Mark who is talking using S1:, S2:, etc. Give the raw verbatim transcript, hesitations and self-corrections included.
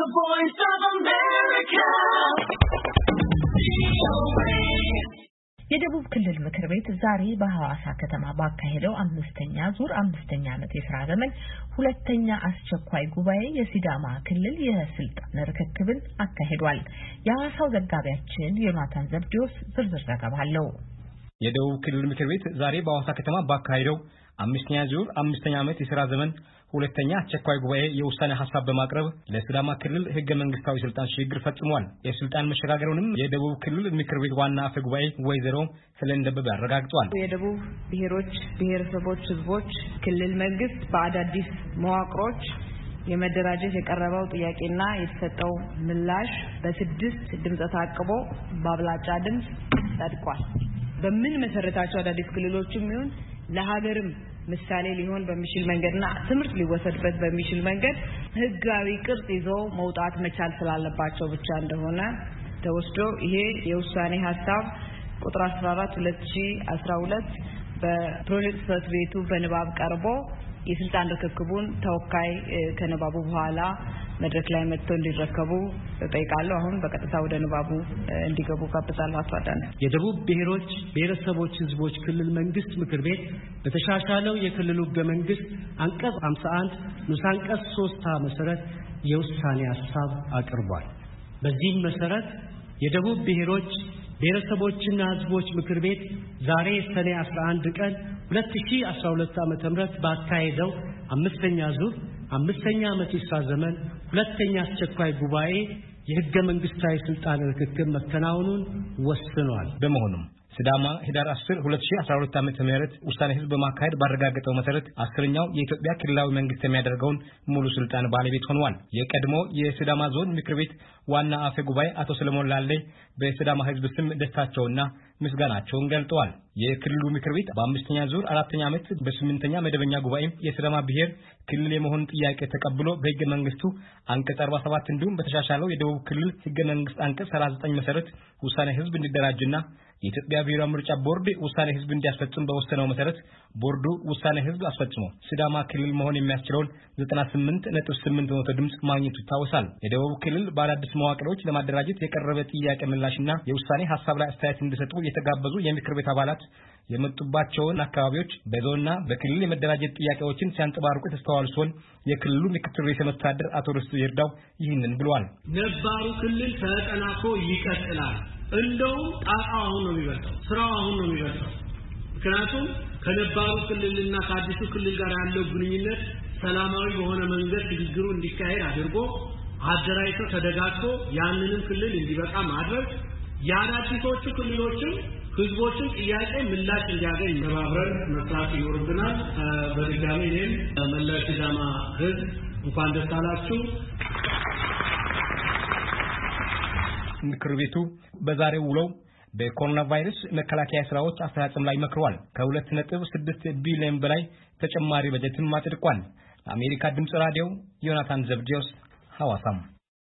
S1: The Voice of America. የደቡብ ክልል ምክር ቤት ዛሬ በሐዋሳ ከተማ ባካሄደው አምስተኛ ዙር አምስተኛ ዓመት የሥራ ዘመን ሁለተኛ አስቸኳይ ጉባኤ የሲዳማ ክልል የስልጣን ርክክብን አካሂዷል። የሐዋሳው ዘጋቢያችን ዮናታን ዘብዲዮስ ዝርዝር ዘገባ አለው።
S2: የደቡብ ክልል ምክር ቤት ዛሬ በሐዋሳ ከተማ ባካሄደው አምስተኛ ዙር አምስተኛ ዓመት የሥራ ዘመን ሁለተኛ አስቸኳይ ጉባኤ የውሳኔ ሐሳብ በማቅረብ ለሲዳማ ክልል ህገ መንግስታዊ ስልጣን ሽግግር ፈጽሟል። የስልጣን መሸጋገሩንም የደቡብ ክልል ምክር ቤት ዋና አፈ ጉባኤ ወይዘሮ ስለንደበበ አረጋግጠዋል።
S3: የደቡብ ብሔሮች ብሔረሰቦች ህዝቦች ክልል መንግስት በአዳዲስ መዋቅሮች የመደራጀት የቀረበው ጥያቄና የተሰጠው ምላሽ በስድስት ድምጽ ታቅቦ በአብላጫ ድምጽ ጸድቋል። በምን መሰረታቸው አዳዲስ ክልሎችም ይሁን ለሀገርም ምሳሌ ሊሆን በሚችል መንገድና ትምህርት ሊወሰድበት በሚችል መንገድ ህጋዊ ቅርጽ ይዘው መውጣት መቻል ስላለባቸው ብቻ እንደሆነ ተወስዶ ይሄ የውሳኔ ሐሳብ ቁጥር አስራ አራት ሁለት ሺህ አስራ ሁለት በፕሮጀክት ጽሕፈት ቤቱ በንባብ ቀርቦ የስልጣን ርክክቡን ተወካይ ከንባቡ በኋላ መድረክ ላይ መጥተው እንዲረከቡ ጠይቃለሁ። አሁን በቀጥታ ወደ ንባቡ እንዲገቡ ጋብዛለሁ። አቷዳነ
S4: የደቡብ ብሔሮች ብሔረሰቦች ህዝቦች ክልል መንግስት ምክር ቤት በተሻሻለው የክልሉ ህገ መንግስት አንቀጽ ሃምሳ አንድ ንዑስ አንቀጽ ሶስት መሰረት የውሳኔ ሐሳብ አቅርቧል። በዚህም መሰረት የደቡብ ብሔሮች ብሔረሰቦችና ህዝቦች ምክር ቤት ዛሬ ሰኔ አስራ አንድ ቀን ሁለት ሺህ አስራ ሁለት ዓመተ ምህረት ባካሄደው አምስተኛ ዙር አምስተኛ ዓመት የሥራ ዘመን ሁለተኛ አስቸኳይ ጉባኤ የህገ መንግስታዊ ስልጣን ርክክብ መከናወኑን ወስኗል።
S2: በመሆኑም ሲዳማ ህዳር አስር ሁለት ሺህ አስራ ሁለት ዓመተ ምህረት ውሳኔ ህዝብ በማካሄድ ባረጋገጠው መሰረት አስረኛው የኢትዮጵያ ክልላዊ መንግስት የሚያደርገውን ሙሉ ስልጣን ባለቤት ሆኗል። የቀድሞ የሲዳማ ዞን ምክር ቤት ዋና አፈ ጉባኤ አቶ ሰለሞን ላሌ በሲዳማ ህዝብ ስም ደስታቸውና ምስጋናቸውን ገልጠዋል። የክልሉ ምክር ቤት በአምስተኛ ዙር አራተኛ ዓመት በስምንተኛ መደበኛ ጉባኤ የሲዳማ ብሔር ክልል የመሆን ጥያቄ ተቀብሎ በህገ መንግስቱ አንቀጽ አርባ ሰባት እንዲሁም በተሻሻለው የደቡብ ክልል ህገ መንግስት አንቀጽ ሰላሳ ዘጠኝ መሰረት ውሳኔ ህዝብ እንዲደራጅና የኢትዮጵያ ብሔራዊ ምርጫ ቦርድ ውሳኔ ህዝብ እንዲያስፈጽም በወሰነው መሰረት ቦርዱ ውሳኔ ህዝብ አስፈጽሞ ሲዳማ ክልል መሆን የሚያስችለውን ዘጠና ስምንት ነጥብ ስምንት በመቶ ድምጽ ማግኘቱ ይታወሳል። የደቡብ ክልል በአዳዲስ መዋቅሮች ለማደራጀት የቀረበ ጥያቄ ምላሽና የውሳኔ ሐሳብ ላይ አስተያየት እንዲሰጡ የተጋበዙ የምክር ቤት አባላት የመጡባቸውን አካባቢዎች በዞንና በክልል የመደራጀት ጥያቄዎችን ሲያንጸባርቁ ተስተዋል ሲሆን የክልሉ ምክትል ርዕሰ መስተዳድር አቶ ርስቱ ይርዳው ይህንን ብለዋል።
S5: ነባሩ ክልል ተጠናክሮ ይቀጥላል። እንደውም ጣጣው አሁን ነው የሚበልጠው፣ ስራው አሁን ነው የሚበልጠው። ምክንያቱም ከነባሩ ክልልና ከአዲሱ ክልል ጋር ያለው ግንኙነት ሰላማዊ በሆነ መንገድ ሽግግሩ እንዲካሄድ አድርጎ አደራጅቶ ተደጋግቶ ያንንም ክልል እንዲበቃ ማድረግ የአዳዲሶቹ ክልሎችም ህዝቦችን ጥያቄ ምላሽ እንዲያገኝ መባበር መስራት ይኖርብናል። በድጋሚ እኔም መላው ሲዳማ ህዝብ እንኳን ደስ አላችሁ።
S2: ምክር ቤቱ በዛሬው ውለው በኮሮና ቫይረስ መከላከያ ስራዎች አፈጻጸም ላይ መክሯል። ከሁለት ነጥብ ስድስት ቢሊዮን በላይ ተጨማሪ በጀትም አጽድቋል። ለአሜሪካ ድምጽ ራዲዮ ዮናታን ዘብዲዮስ ሐዋሳም